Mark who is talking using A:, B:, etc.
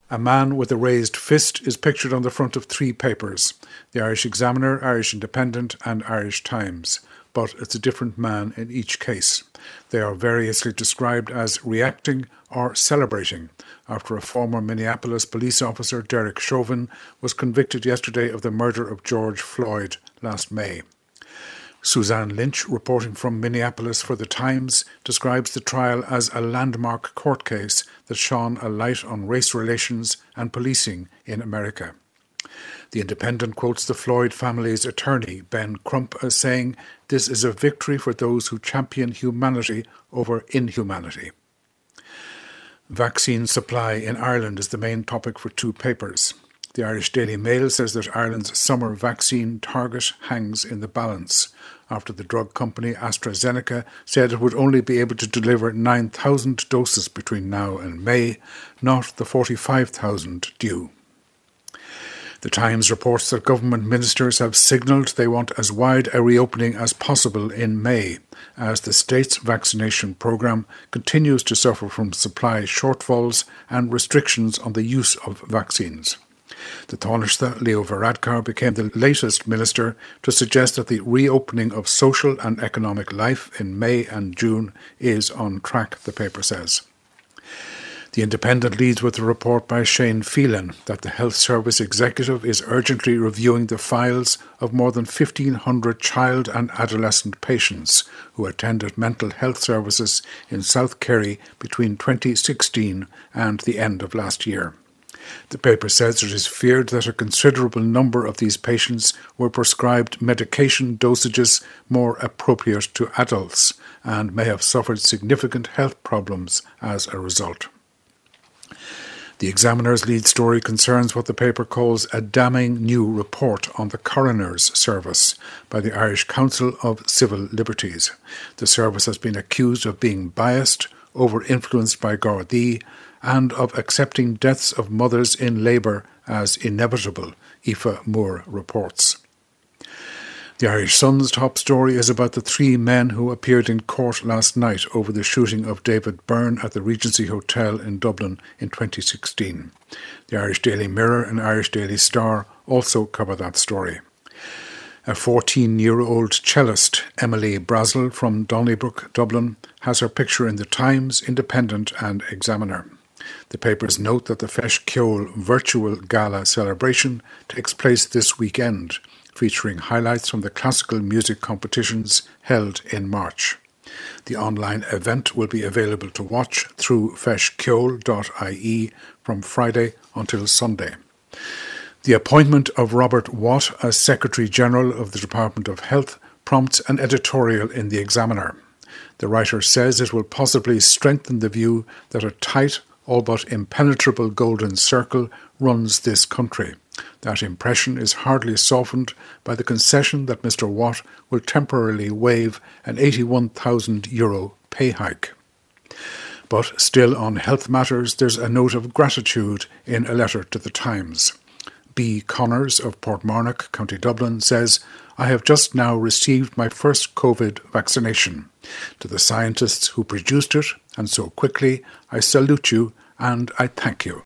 A: A man with a raised fist is pictured on the front of three papers: the Irish Examiner, Irish Independent and Irish Times. But it's a different man in each case. They are variously described as reacting or celebrating after a former Minneapolis police officer, Derek Chauvin, was convicted yesterday of the murder of George Floyd last May. Suzanne Lynch, reporting from Minneapolis for The Times, describes the trial as a landmark court case that shone a light on race relations and policing in America. The Independent quotes the Floyd family's attorney, Ben Crump, as saying, "This is a victory for those who champion humanity over inhumanity." Vaccine supply in Ireland is the main topic for two papers. The Irish Daily Mail says that Ireland's summer vaccine target hangs in the balance after the drug company AstraZeneca said it would only be able to deliver 9,000 doses between now and May, not the 45,000 due. The Times reports that government ministers have signalled they want as wide a reopening as possible in May, as the state's vaccination programme continues to suffer from supply shortfalls and restrictions on the use of vaccines. The Taoiseach, Leo Varadkar, became the latest minister to suggest that the reopening of social and economic life in May and June is on track, the paper says. The Independent leads with a report by Shane Phelan that the Health Service Executive is urgently reviewing the files of more than 1,500 child and adolescent patients who attended mental health services in South Kerry between 2016 and the end of last year. The paper says it is feared that a considerable number of these patients were prescribed medication dosages more appropriate to adults and may have suffered significant health problems as a result. The Examiner's lead story concerns what the paper calls a damning new report on the Coroner's Service by the Irish Council of Civil Liberties. The service has been accused of being biased, over-influenced by Gardaí, and of accepting deaths of mothers in labour as inevitable, Aoife Moore reports. The Irish Sun's top story is about the three men who appeared in court last night over the shooting of David Byrne at the Regency Hotel in Dublin in 2016. The Irish Daily Mirror and Irish Daily Star also cover that story. A 14-year-old cellist, Emily Brazel from Donnybrook, Dublin, has her picture in the Times, Independent and Examiner. The papers note that the Feis Ceoil virtual gala celebration takes place this weekend, featuring highlights from the classical music competitions held in March. The online event will be available to watch through feisceoil.ie from Friday until Sunday. The appointment of Robert Watt as Secretary-General of the Department of Health prompts an editorial in The Examiner. The writer says it will possibly strengthen the view that a tight, all but impenetrable golden circle runs this country. That impression is hardly softened by the concession that Mr. Watt will temporarily waive an €81,000 pay hike. But still on health matters, there's a note of gratitude in a letter to the Times. B. Connors of Portmarnock, County Dublin, says, "I have just now received my first COVID vaccination. To the scientists who produced it, and so quickly, I salute you and I thank you."